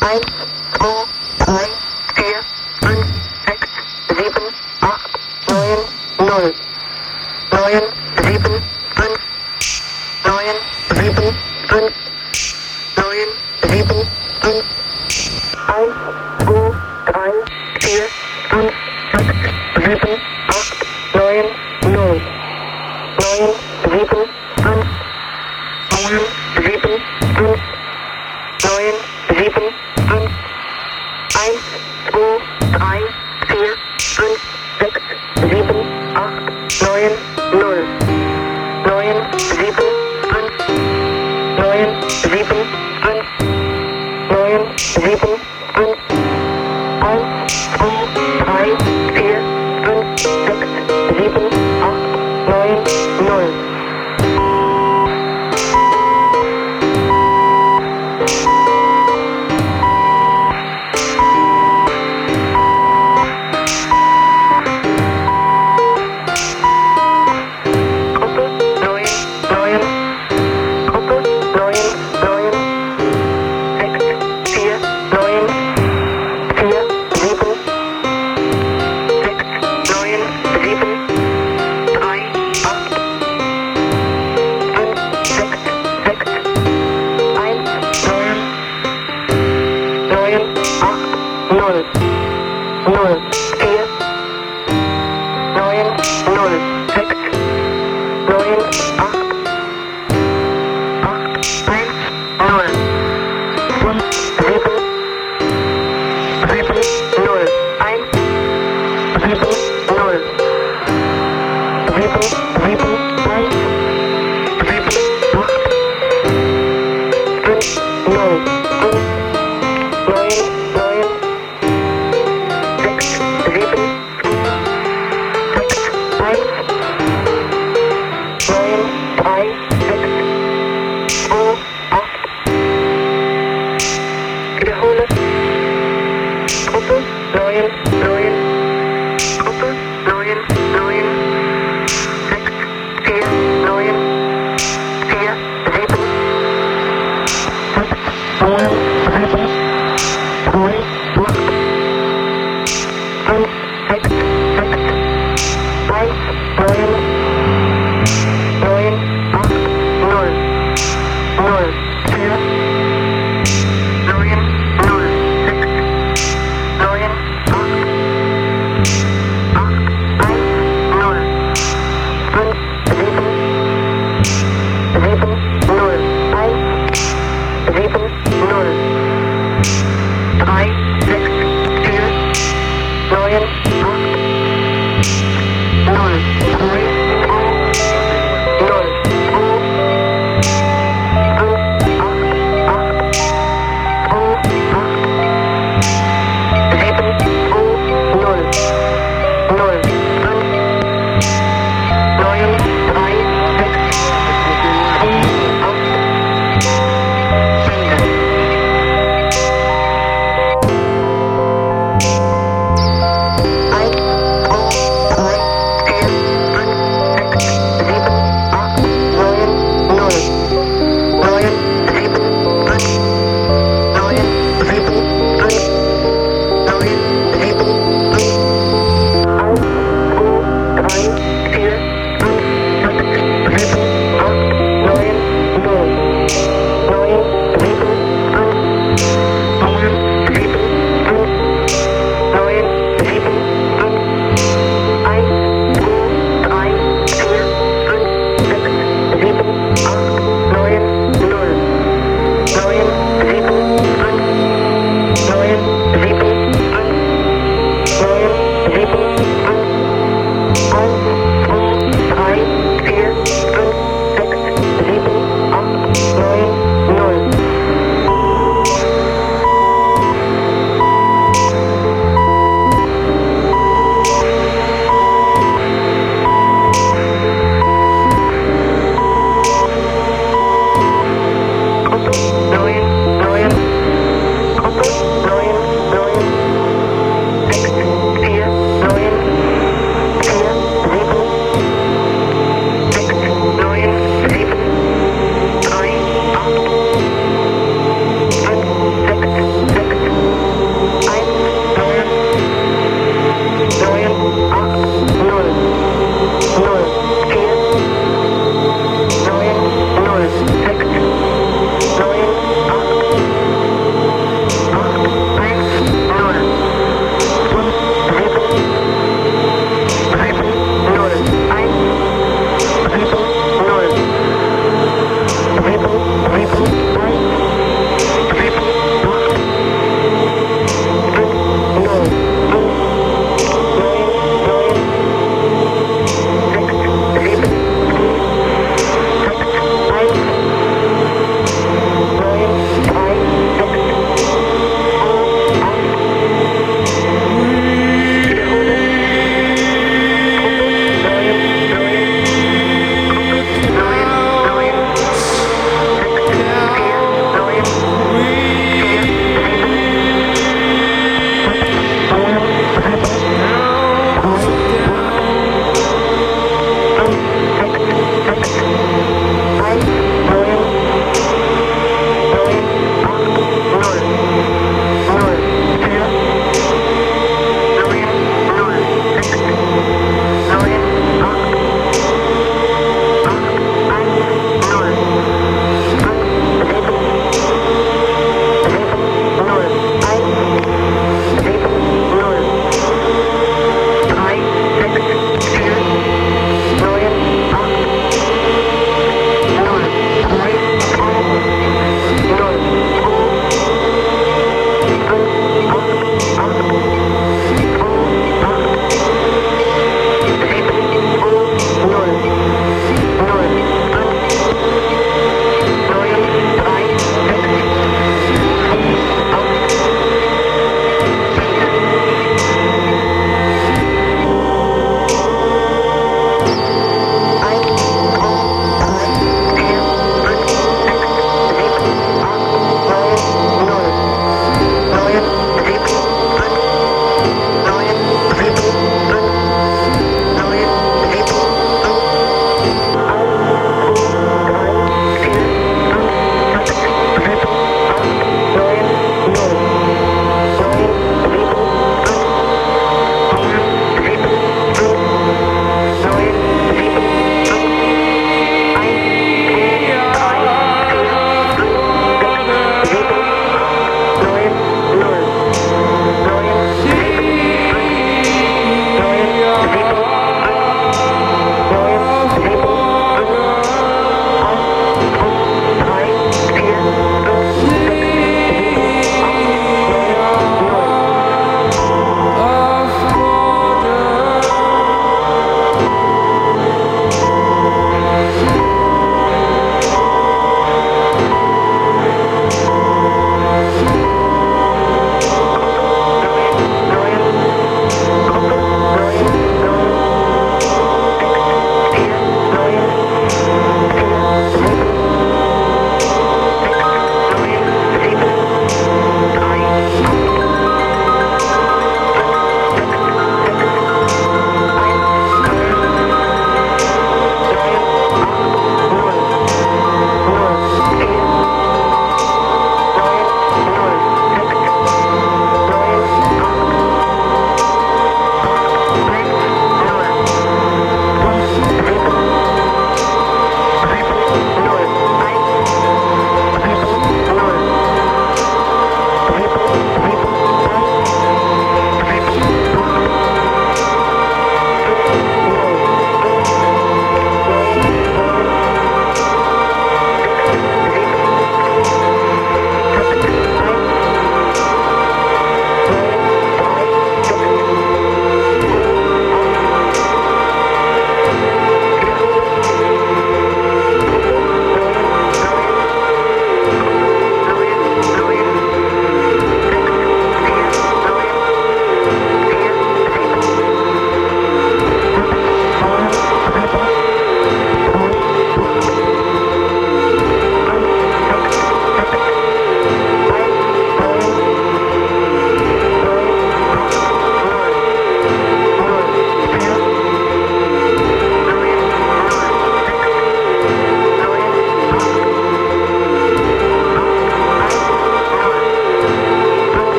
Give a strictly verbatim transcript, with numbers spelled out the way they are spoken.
eins, zwei, drei, vier, fünf, sechs, sieben, acht, neun, null. neun, sieben, fünf, neun, sieben, fünf, neun, sieben, fünf, eins, zwei, drei, vier, fünf, sechs, sieben, acht, neun, null. neun, sieben, fünf, neun, sieben, fünf, neun, sieben, fünf, eins, zwei, drei, vier, fünf, sechs, sieben, acht, neun, null. neun, sieben, fünf, neun, sieben, fünf, neun, sieben, fünf, eins, zwei, drei, vier, fünf, sechs, sieben, acht, neun, null. Null, null, vier, neun, null, sechs, neun, acht, acht, eins, null, fünf, sieben, sieben, null, eins, sieben, null, sieben, sieben, eins, sieben, acht, fünf, null, fünf, neun, neun, drei, sechs, zwei, acht. Wiederhole. Gruppe neun, neun. Gruppe neun, neun. sechs, vier, neun. vier, sieben. sechs, neun, sieben. drei, acht. fünf, sechs, sechs. eins, neun. neun, acht, null, null, vier, neun, null, sechs, neun, acht, acht, eins, null, fünf, sieben, sieben, null, eins, sieben, null, drei, sechs, vier, neun, acht, null, drei, Neun,